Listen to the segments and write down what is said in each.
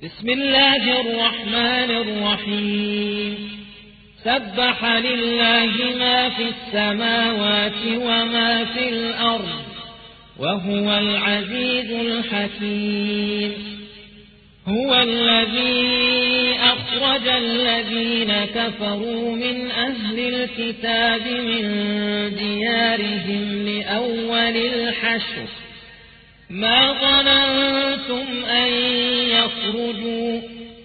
بسم الله الرحمن الرحيم سبح لله ما في السماوات وما في الأرض وهو العزيز الحكيم هو الذي أخرج الذين كفروا من أهل الكتاب من ديارهم لأول الحشر ما ظننتم أن يخرجوا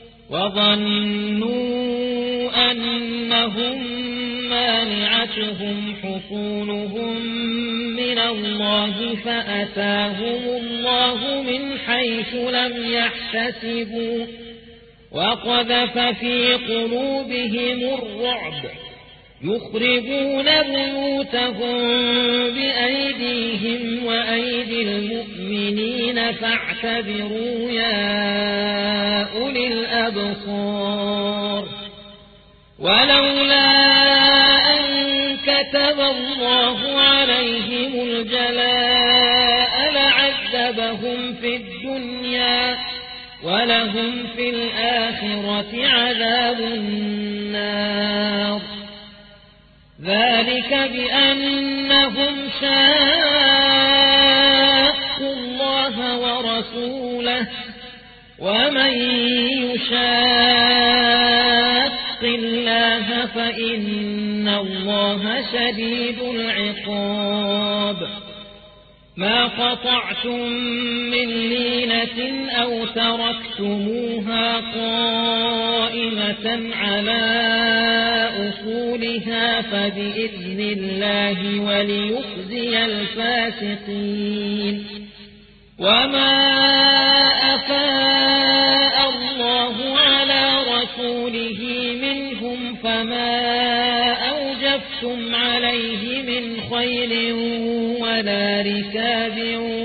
وظنوا أنهم مانعتهم حصونهم من الله فأتاهم الله من حيث لم يحتسبوا وقذف في قلوبهم الرعب يخربون بيوتهم بأيديهم وأيدي المؤمنين فاعتبروا يا أولي الأبصار ولولا أن كتب الله عليهم الجلاء لعذبهم في الدنيا ولهم في الآخرة عذاب النار ذلك بأنهم شاقوا الله ورسوله ومن يشاق الله فإن الله شديد العقاب ما قطعتم من لينة أو تركتموها قائمة على أصولها فبإذن الله وليخزي الفاسقين وما أفاء الله على رسوله منهم فما أوجفتم عليه من خيل ولا ركاب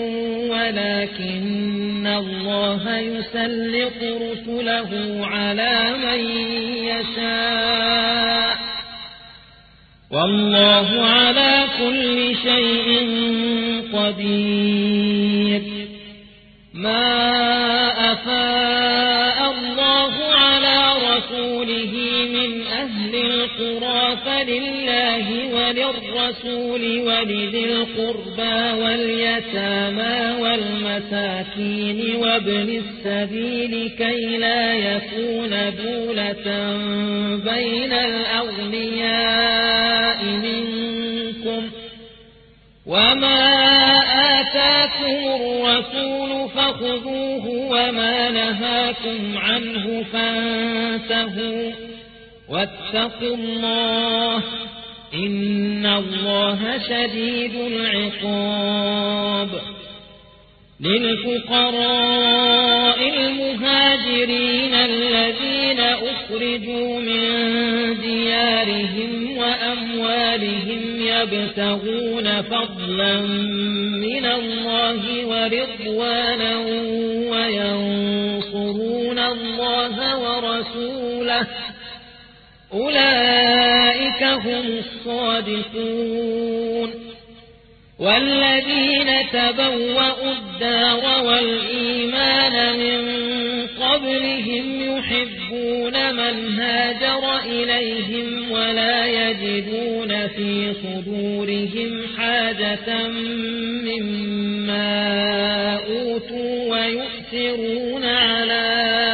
ولكن الله يسلط رسله على من يشاء والله على كل شيء قدير ما أفاء الله على رسوله من أهل القرى فلله وللرسول ولذي القربى واليتامى والمساكين وابن السبيل كي لا يكون دولة بين الأغنياء منكم وما آتاكم الرسول فخذوه وما نهاكم عنه فانتهوا واتقوا الله إن الله شديد العقاب للفقراء المهاجرين الذين أخرجوا من ديارهم وأموالهم يبتغون فضلا من الله ورضوانا وينصرون الله ورسوله أولئك هم الصادقون والذين تبوأوا الدار والإيمان من قبلهم يحبون من هاجر إليهم ولا يجدون في صدورهم حاجة مما أوتوا ويؤثرون على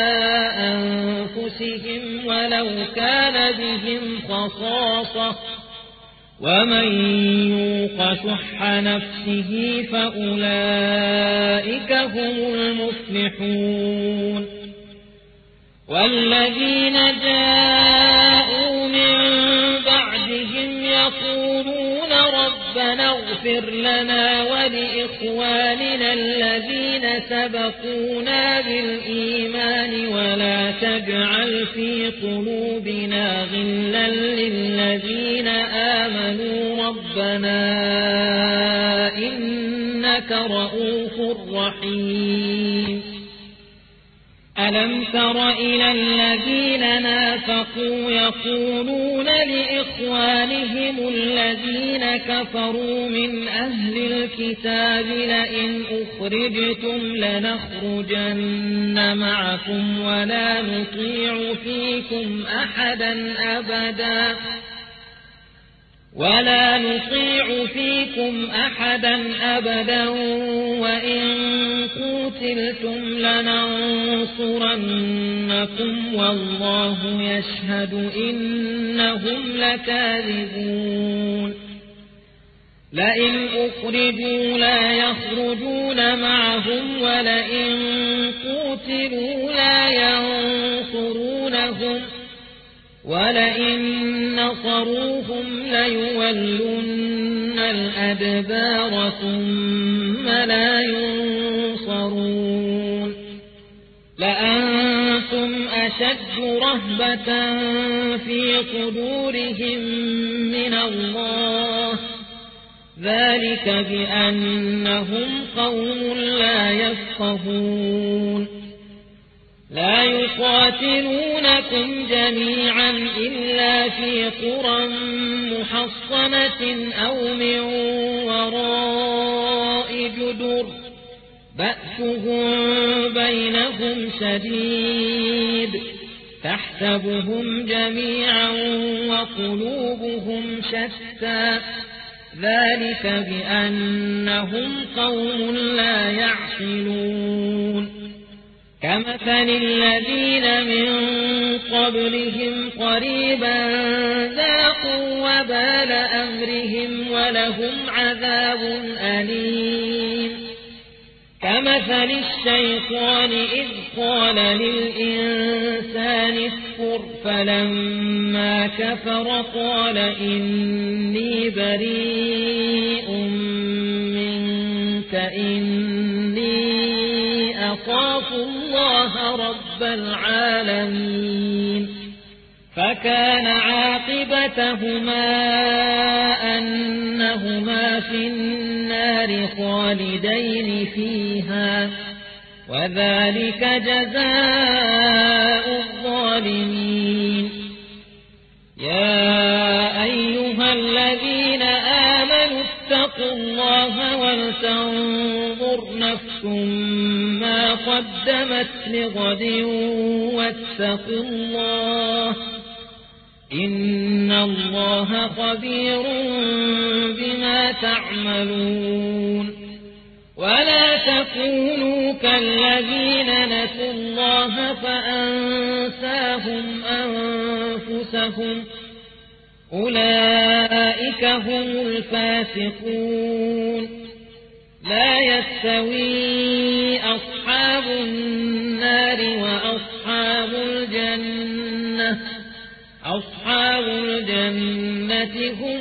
أنفسهم ولو كان بهم خصاصة ومن يوق شح نفسه فأولئك هم المفلحون والذين جاءوا من بعدهم يقولون ربنا اغفر لنا ولإخواننا الذين سبقونا بالإيمان ولا تجعل في قلوبنا غلا للذين آمنوا ربنا إنك رؤوف رحيم ألم تر إلى الذين نافقوا يقولون لإخوانهم الذين كفروا من أهل الكتاب لئن أخرجتم لنخرجن معكم ولا نطيع فيكم أحدا أبدا وإن قتلتم لننصرنكم والله يشهد إنهم لكاذبون لئن أخرجوا لا يخرجون معهم ولئن قتلوا لا ينصرونهم ولئن نصروهم ليولن الأدبار ثم لا ينصرون لأنتم أشد رهبة في صدورهم من الله ذلك بأنهم قوم لا يفقهون لا يقاتلونكم جميعا إلا في قرى محصنة أو من وراء جدر بأسهم بينهم شديد تحسبهم جميعا وقلوبهم شتى ذلك بأنهم قوم لا يعقلون كمثل الذين من قبلهم قريبا ذاقوا وبال أمرهم ولهم عذاب أليم كمثل الشيطان إذ قال للإنسان اكفر فلما كفر قال إني بريء منك إني أخاف الله رب العالمين فكان عاقبتهما أنهما في النار خالدين فيها وذلك جزاء الظالمين يا أيها الذين آمنوا اتقوا الله ولتنظر نفس ما قدمت لغد واتقوا الله إن الله خبير بما تعملون ولا تكونوا كالذين نسوا الله فأنساهم أنفسهم أولئك هم الفاسقون لا يستوي أصحاب النار وأصحاب الجنة هم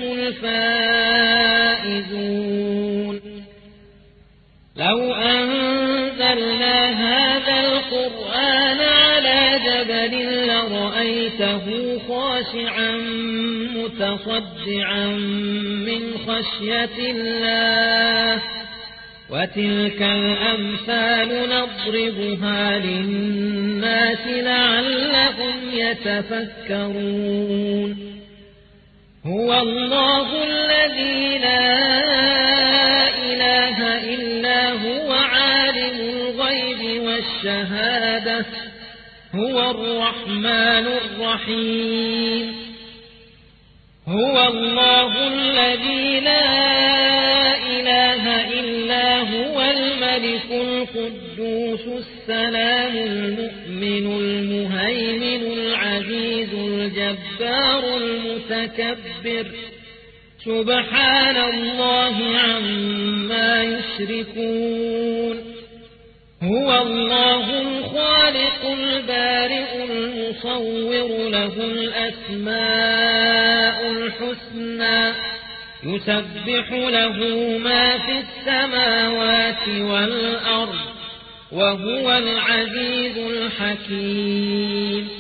الفائزون لو أنزلنا هذا القرآن على جبل لرأيته خاشعا متصدعا من خشية الله وتلك الأمثال نضربها للناس لعلهم يتفكرون هو الله الذي لا إله إلا هو عالم الغيب والشهادة هو الرحمن الرحيم هو الله الذي لا إله إلا هو الملك القدوس السلام المؤمن المهيمن العزيز الجبار المتكبر سبحان الله عما يشركون هو الله الخالق البارئ المصور له الأسماء الحسنى يسبح له ما في السماوات والأرض وهو العزيز الحكيم